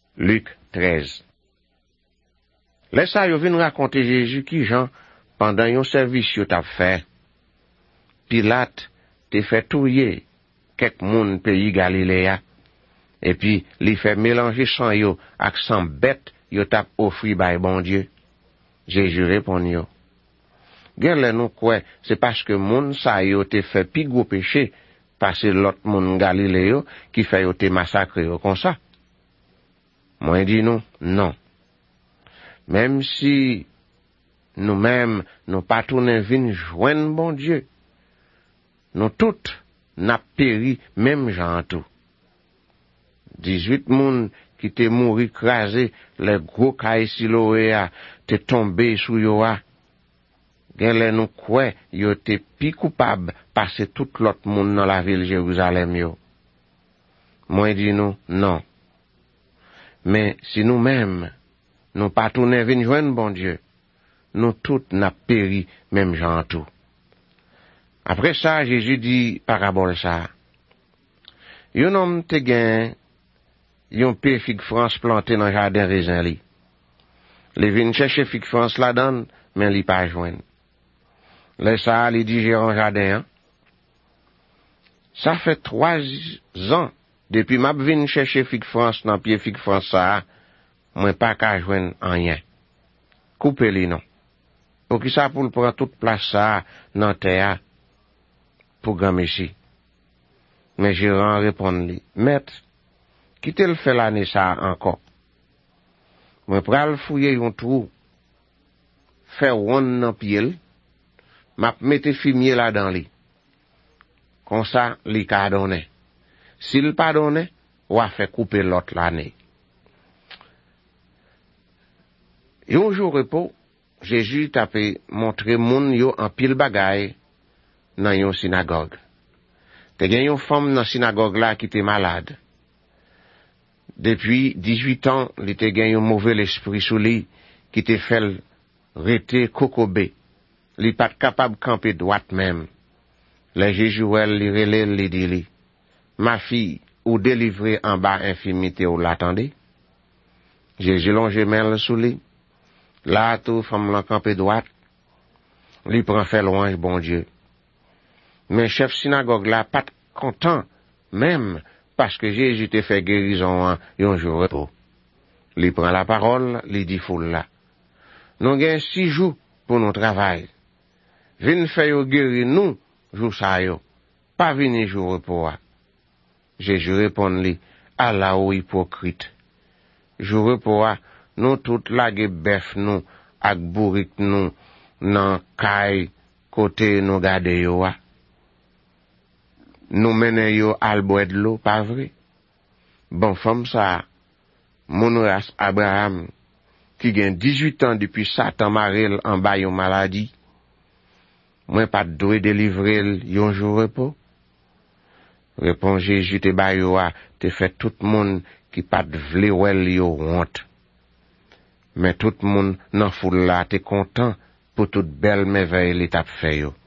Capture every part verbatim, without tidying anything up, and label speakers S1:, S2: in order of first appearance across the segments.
S1: Luc treize. Laisse ça, yo vin raconter Jésus qui Jean, pendant yon service yo t'a fait. Pilate te fait touiller quelques moun pays Galiléa. Et puis, li fait mélanger sang yo ak sang bête yo t'a offri by bon Dieu. Jésus répond yo. Gen le nou kwe, c'est parce que moun sa yo te fait pi gros péché, parce l'autre moun Galiléo qui fait yo te massacre yo comme ça. Moi dis nous, non. Même si nous-mêmes, nous pas tourner vin joindre bon Dieu, nous toutes n'a péri même gens tout. dix-huit moun qui te mouri crasé, les gros cailles siloé te tombé sous yo a. Gen le nou kwe, yo te pi coupable parce tout l'autre moun dans la ville Jérusalem yo. Moi dis nous, non. Mais si nous-mêmes, nous pas tourner vin joindre bon Dieu, nous toutes n'a péri même gens tout. Après ça, Jésus dit parabole ça. Yon homme te gen yon pe fig France planté dans jardin raisin li. Li vin chercher fig France la donne, mais li pas joindre. Le ça li dit gérant jardin. Hein? Ça fait trois ans depuis m'a vin chercher fig France dans pied fig France ça, moi pas ka joindre rien. Couper li non. Pour qui ça pour le prendre toute place ça dans terre pour grand messie. Mais gérant répond li, maître, qui te le fait l'année ça encore? Moi pral fouiller yon trou, faire ronde dans pied, m'a mette fumier là dans li. Comme ça, li ka donne. S'il pas donne, ou a fait couper l'autre l'année. Yon jour repos, Jésus t'a fait montrer moun yo en pile bagay dans yon synagogue. Te gen yon femme dans synagogue là qui était malade. Depuis dix-huit ans, li te gen yon mauvais esprit sous li qui te fait rete kokobé. Li pas capable camper droite même. Le Jésus elle li relè li di li. Ma fille, ou délivré en bas infimité ou l'attendez? Jésus longe men sous li. Là tout femme la camper droite. Li prend fait louange bon Dieu. Mais chef synagogue là pas content même parce que Jésus te fait guérison un jour repos. Li prend la parole, li dit foule là. Nous gain six jours pour nous travail. Vin fait yo guérir nous jour ça yo. Pas vini jour repos. Jésus répond li, Allah ou hypocrite. Jour repos nous tout lage bœuf nous ak bourrique nous nan kay côté nous gade yo a. Nous mène yo al boire de l'eau, pas vrai? Bon femme ça, mon race Abraham, qui gagne dix-huit ans depuis Satan marel en bas yon maladie, moi pas doué délivrer yon jour repos? Répond Jésus te ba yo a, te fait tout monde qui pas vle wel yo honte. Mais tout monde nan foule là te content pour toute belle merveille l'étape fait yo.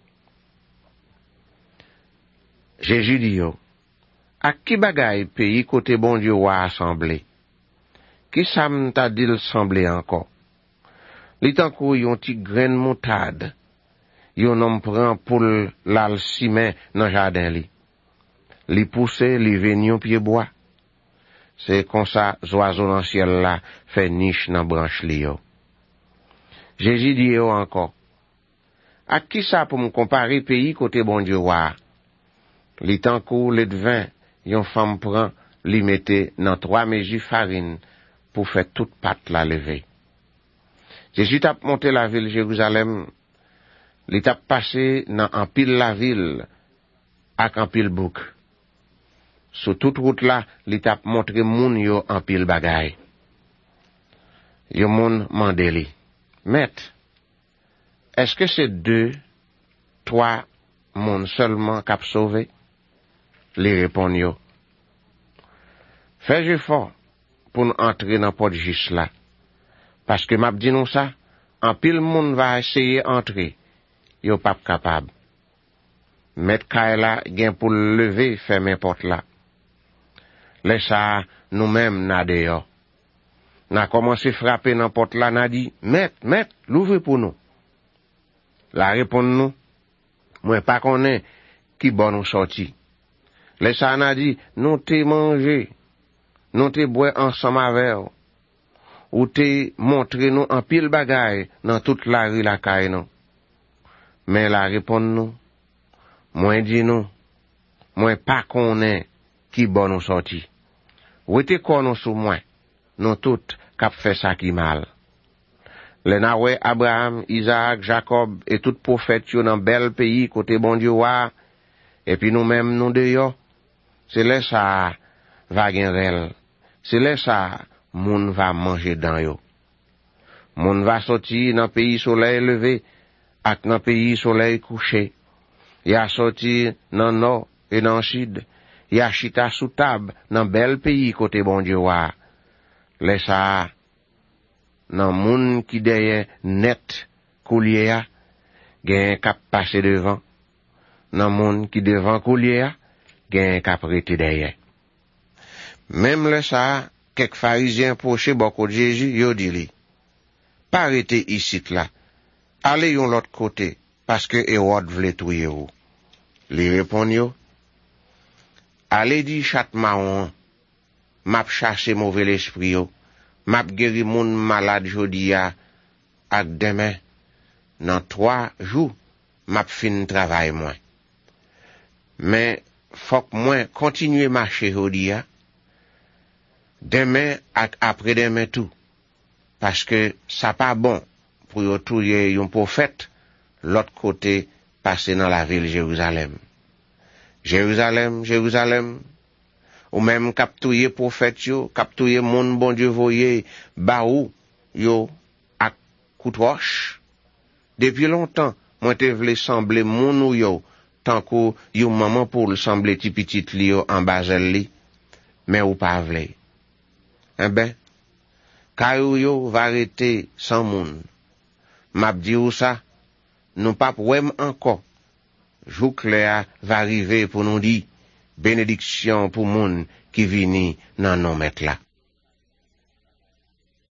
S1: Jésus dit yo, à qui bagay pays côté bon Dieu wa assemblé? Qui ça m'ta dit semblé encore? Li tankou yon ti graine moutade, yon homme prend pour l'al simen dans jardin li. Li pousse, li venyon pied bois. C'est comme ça, oiseaux dans ciel là, fait niche dans branche li yo. Jésus dit yo encore, à qui ça pour me comparer pays côté bon Dieu wa? Li tankou le devin, yon femme prend, li mette dans trois mesures farine pour faire toute pâte la lever. Jésus t'a monté la ville Jérusalem, li t'a passé dans en pile la ville, ak en pile bouc. Sur toute route là, li t'a montré moun yo en pile bagay. Yo moun mande li, maître, est-ce que c'est deux, trois moun seulement k'ap sauvé? Li répond yo. Fais effort pour nous entrer dans porte juste là. Parce que m'a dit nous ça, en pile moun va essayer entrer, yo pas capable. Mettre Kaila gen pour lever fermer porte là. Laisse ça nous-mêmes na dehors. N'a commencé frapper dans porte là, n'a dit, maître, maître, l'ouvre pour nous. La répond nous, moi pas connais qui bon nous sorti. Les ça n'a dit, nous t'es mangé, nous t'es boire ensemble avec vous. Ou t'es montré nous en pile bagaille dans toute la rue la caille non. Mais la répond nous, moi dit nous, moi pas connais qui bon nous sorti. Ou t'es qu'on sous moi, nous toutes cap fait ça qui mal. Les Naoué, Abraham, Isaac, Jacob et tout prophète yo dans bel pays côté bon Dieu wa, et puis nous-mêmes nous dehors, c'est là ça va genrel, c'est là ça moun va manger dans yo. Moun va sortir dans pays soleil levé ak dans pays soleil couché. Y a sorti dans nord et dans sud, y a chita sous table dans bel pays côté bon Dieu wa. Laisse ça nan moun qui derrière net coulier a gen k'ap passe devant, nan moun qui devant coulier a gen k'ap rete derrière. Même le ça quelques pharisiens proche beaucoup de Jésus yo dit li, pas rete ici là, allez yon l'autre côté parce que Hérode vle touyer ou. Li répond yo, allez di chat maon, m'a chassé mauvais l'esprit yo. M'a guéri moun malade jodi a ak demain dans trois jours m'a fin travail moi. Mais faut que moi continuer marcher jodi a demain ak après demain tout parce que ça pas bon pour yo touyer yon prophète l'autre côté passer dans la ville Jérusalem. Jérusalem, Jérusalem, ou même captouiller prophète yo, captouiller moun bon Dieu voyer, ba ou yo ak coup de roche. Depuis longtemps, moi te vle semble moun ou yo, tant que yo maman pour le semble ti petit li yo en bazel li, mais ou pas vle. Eh ben, kayou yo va rete sans moun. M'a dit ou ça, nous pas wèm encore. Jou clair va arriver pour nous dire bénédiction pour moun qui vini nan non mettre là.